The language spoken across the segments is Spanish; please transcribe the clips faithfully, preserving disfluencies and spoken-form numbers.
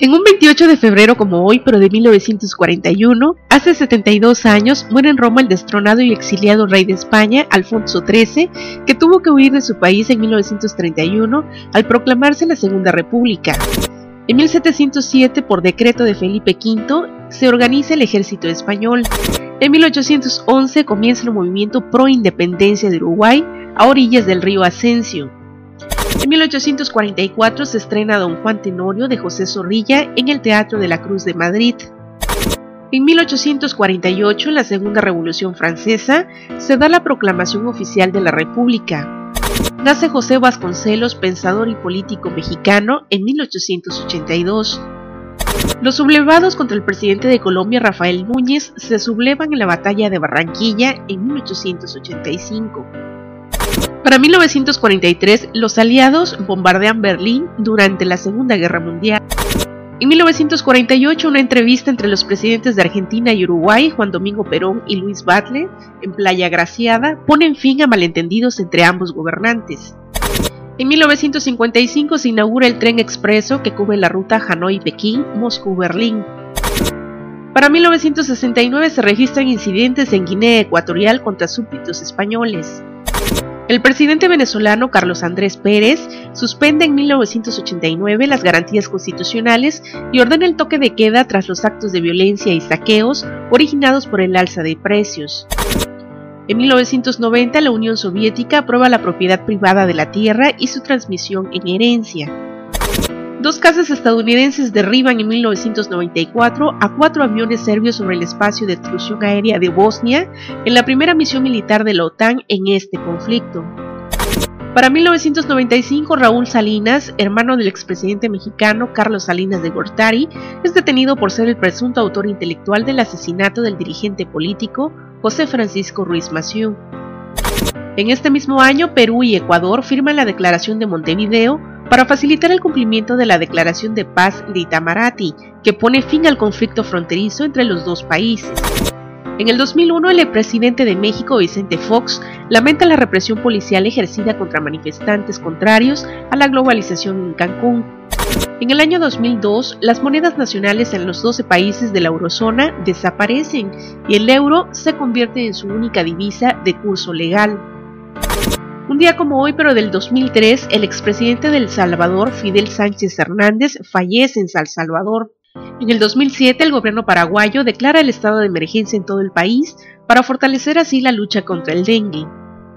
En un veintiocho de febrero como hoy, pero de mil novecientos cuarenta y uno, hace setenta y dos años, muere en Roma el destronado y exiliado rey de España, Alfonso trece, que tuvo que huir de su país en mil novecientos treinta y uno al proclamarse la Segunda República. En mil setecientos siete, por decreto de Felipe quinto, se organiza el ejército español. En mil ochocientos once comienza el movimiento pro independencia de Uruguay a orillas del río Ascencio. En mil ochocientos cuarenta y cuatro se estrena Don Juan Tenorio de José Zorrilla en el Teatro de la Cruz de Madrid. En mil ochocientos cuarenta y ocho, en la Segunda Revolución Francesa, se da la proclamación oficial de la República. Nace José Vasconcelos, pensador y político mexicano, en mil ochocientos ochenta y dos. Los sublevados contra el presidente de Colombia, Rafael Núñez, se sublevan en la batalla de Barranquilla en mil ochocientos ochenta y cinco. Para mil novecientos cuarenta y tres, los aliados bombardean Berlín durante la Segunda Guerra Mundial. En mil novecientos cuarenta y ocho, una entrevista entre los presidentes de Argentina y Uruguay, Juan Domingo Perón y Luis Batlle, en Playa Graciada, ponen fin a malentendidos entre ambos gobernantes. En mil novecientos cincuenta y cinco se inaugura el tren expreso que cubre la ruta Hanoi-Pekín, Moscú-Berlín. Para mil novecientos sesenta y nueve se registran incidentes en Guinea Ecuatorial contra súbditos españoles. El presidente venezolano Carlos Andrés Pérez suspende en mil novecientos ochenta y nueve las garantías constitucionales y ordena el toque de queda tras los actos de violencia y saqueos originados por el alza de precios. En mil novecientos noventa, la Unión Soviética aprueba la propiedad privada de la tierra y su transmisión en herencia. Dos cazas estadounidenses derriban en mil novecientos noventa y cuatro a cuatro aviones serbios sobre el espacio de intrusión aérea de Bosnia en la primera misión militar de la OTAN en este conflicto. Para mil novecientos noventa y cinco, Raúl Salinas, hermano del expresidente mexicano Carlos Salinas de Gortari, es detenido por ser el presunto autor intelectual del asesinato del dirigente político José Francisco Ruiz Massieu. En este mismo año, Perú y Ecuador firman la Declaración de Montevideo para facilitar el cumplimiento de la Declaración de Paz de Itamaraty, que pone fin al conflicto fronterizo entre los dos países. En el dos mil uno, el presidente de México, Vicente Fox, lamenta la represión policial ejercida contra manifestantes contrarios a la globalización en Cancún. En el año dos mil dos, las monedas nacionales en los doce países de la eurozona desaparecen y el euro se convierte en su única divisa de curso legal. Un día como hoy, pero del dos mil tres, el expresidente de El Salvador, Fidel Sánchez Hernández, fallece en San Salvador. En el dos mil siete, el gobierno paraguayo declara el estado de emergencia en todo el país para fortalecer así la lucha contra el dengue.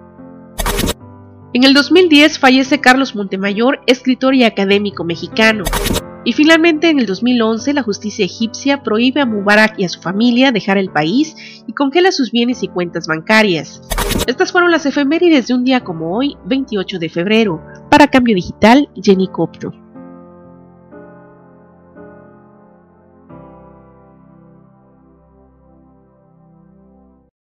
En el dos mil diez fallece Carlos Montemayor, escritor y académico mexicano. Y finalmente, en el dos mil once, la justicia egipcia prohíbe a Mubarak y a su familia dejar el país y congela sus bienes y cuentas bancarias. Estas fueron las efemérides de un día como hoy, veintiocho de febrero. Para Cambio Digital, Jenny Copto.